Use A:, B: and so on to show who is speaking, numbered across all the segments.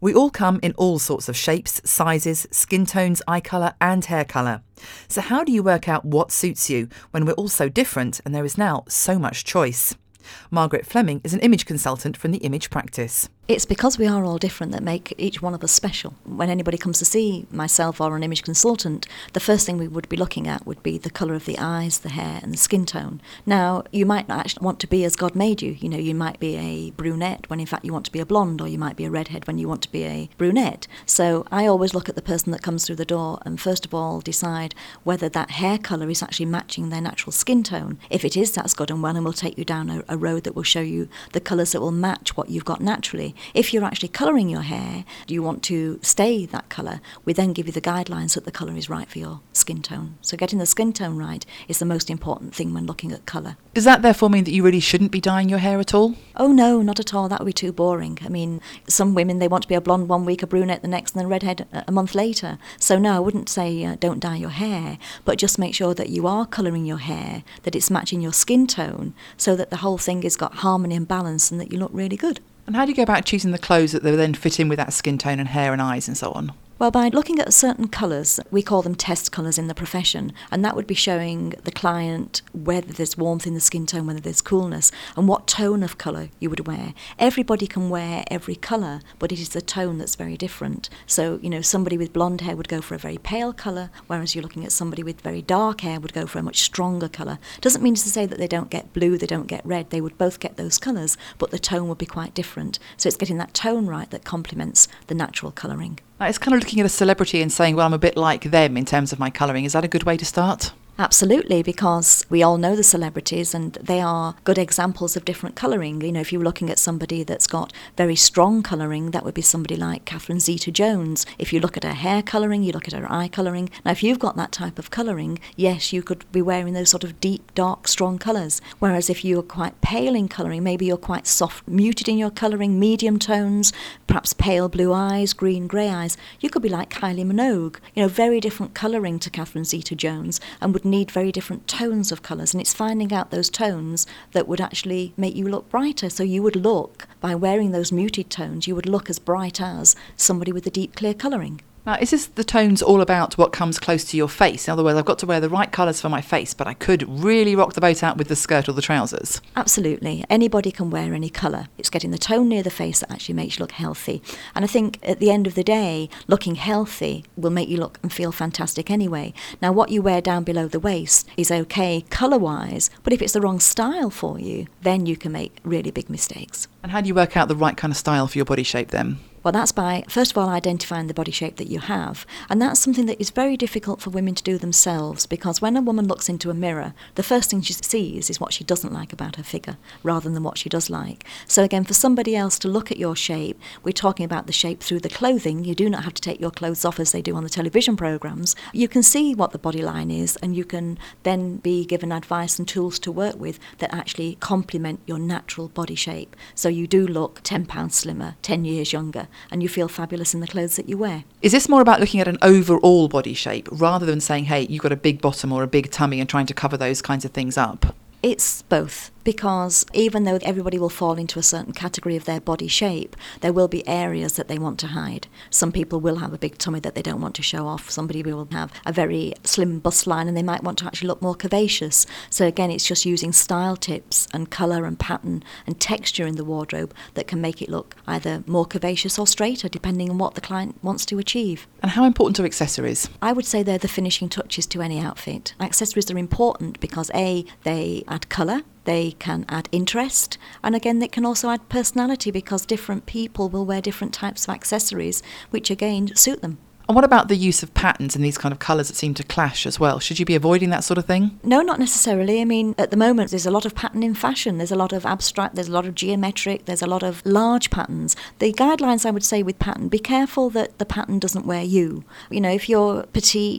A: We all come in all sorts of shapes, sizes, skin tones, eye colour and hair colour. So how do you work out what suits you when we're all so different and there is now so much choice? Margaret Fleming is an image consultant from the Image Practice.
B: It's because we are all different that make each one of us special. When anybody comes to see myself or an image consultant, the first thing we would be looking at would be the colour of the eyes, the hair and the skin tone. Now, you might not actually want to be as God made you. You know, you might be a brunette when in fact you want to be a blonde, or you might be a redhead when you want to be a brunette. So I always look at the person that comes through the door and first of all decide whether that hair colour is actually matching their natural skin tone. If it is, that's good and well, and we'll take you down a road that will show you the colours that will match what you've got naturally. If you're actually colouring your hair, do you want to stay that colour? We then give you the guidelines that the colour is right for your skin tone. So getting the skin tone right is the most important thing when looking at colour.
A: Does that therefore mean that you really shouldn't be dyeing your hair at all?
B: Oh no, not at all. That would be too boring. I mean, some women, they want to be a blonde one week, a brunette the next, and then a redhead a month later. So no, I wouldn't say don't dye your hair, but just make sure that you are colouring your hair, that it's matching your skin tone, so that the whole thing has got harmony and balance and that you look really good.
A: And how do you go about choosing the clothes that they then fit in with that skin tone and hair and eyes and so on?
B: Well, by looking at certain colours, we call them test colours in the profession, and that would be showing the client whether there's warmth in the skin tone, whether there's coolness, and what tone of colour you would wear. Everybody can wear every colour, but it is the tone that's very different. So, you know, somebody with blonde hair would go for a very pale colour, whereas you're looking at somebody with very dark hair would go for a much stronger colour. Doesn't mean to say that they don't get blue, they don't get red, they would both get those colours, but the tone would be quite different. So it's getting that tone right that complements the natural colouring.
A: It's kind of looking at a celebrity and saying, well, I'm a bit like them in terms of my colouring. Is that a good way to start?
B: Absolutely, because we all know the celebrities and they are good examples of different colouring. You know, if you were looking at somebody that's got very strong colouring, that would be somebody like Catherine Zeta-Jones. If you look at her hair colouring, you look at her eye colouring. Now, if you've got that type of colouring, yes, you could be wearing those sort of deep, dark, strong colours. Whereas if you're quite pale in colouring, maybe you're quite soft, muted in your colouring, medium tones, perhaps pale blue eyes, green, grey eyes, you could be like Kylie Minogue. You know, very different colouring to Catherine Zeta-Jones and would need very different tones of colours, and it's finding out those tones that would actually make you look brighter. So you would look, by wearing those muted tones, you would look as bright as somebody with a deep clear colouring.
A: Now, is this the tones all about what comes close to your face? In other words, I've got to wear the right colours for my face, but I could really rock the boat out with the skirt or the trousers.
B: Absolutely. Anybody can wear any colour. It's getting the tone near the face that actually makes you look healthy. And I think at the end of the day, looking healthy will make you look and feel fantastic anyway. Now, what you wear down below the waist is okay colour-wise, but if it's the wrong style for you, then you can make really big mistakes.
A: And how do you work out the right kind of style for your body shape then?
B: Well, that's by, first of all, identifying the body shape that you have. And that's something that is very difficult for women to do themselves, because when a woman looks into a mirror, the first thing she sees is what she doesn't like about her figure, rather than what she does like. So again, for somebody else to look at your shape, we're talking about the shape through the clothing. You do not have to take your clothes off as they do on the television programmes. You can see what the body line is, and you can then be given advice and tools to work with that actually complement your natural body shape. So you do look 10 pounds slimmer, 10 years younger, and you feel fabulous in the clothes that you wear.
A: Is this more about looking at an overall body shape rather than saying, hey, you've got a big bottom or a big tummy and trying to cover those kinds of things up?
B: It's both, because even though everybody will fall into a certain category of their body shape, there will be areas that they want to hide. Some people will have a big tummy that they don't want to show off. Somebody will have a very slim bust line and they might want to actually look more curvaceous. So again, it's just using style tips and colour and pattern and texture in the wardrobe that can make it look either more curvaceous or straighter, depending on what the client wants to achieve.
A: And how important are accessories?
B: I would say they're the finishing touches to any outfit. Accessories are important because A, they add colour, they can add interest, and again they can also add personality, because different people will wear different types of accessories which again suit them.
A: And what about the use of patterns and these kind of colours that seem to clash as well? Should you be avoiding that sort of thing?
B: No, not necessarily. I mean, at the moment there's a lot of pattern in fashion. There's a lot of abstract, there's a lot of geometric, there's a lot of large patterns. The guidelines I would say with pattern, be careful that the pattern doesn't wear you. You know, if you're petite,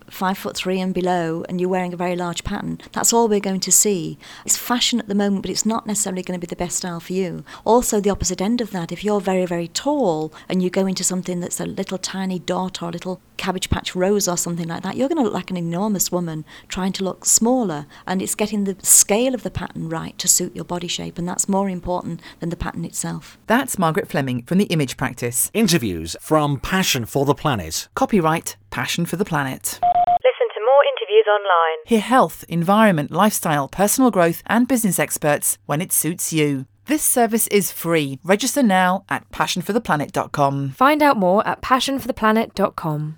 B: 5'3" and below and you're wearing a very large pattern, that's all we're going to see. It's fashion at the moment, but it's not necessarily going to be the best style for you. Also, the opposite end of that, if you're very, very tall and you go into something that's a little tiny dot or a little Cabbage Patch rose or something like that, you're going to look like an enormous woman trying to look smaller, and it's getting the scale of the pattern right to suit your body shape, and that's more important than the pattern itself.
A: That's Margaret Fleming from the Image Practice.
C: Interviews from Passion for the Planet.
A: Copyright Passion for the Planet.
D: Listen to more interviews online.
A: Hear health, environment, lifestyle, personal growth and business experts when it suits you. This service is free. Register now at passionfortheplanet.com.
D: Find out more at passionfortheplanet.com.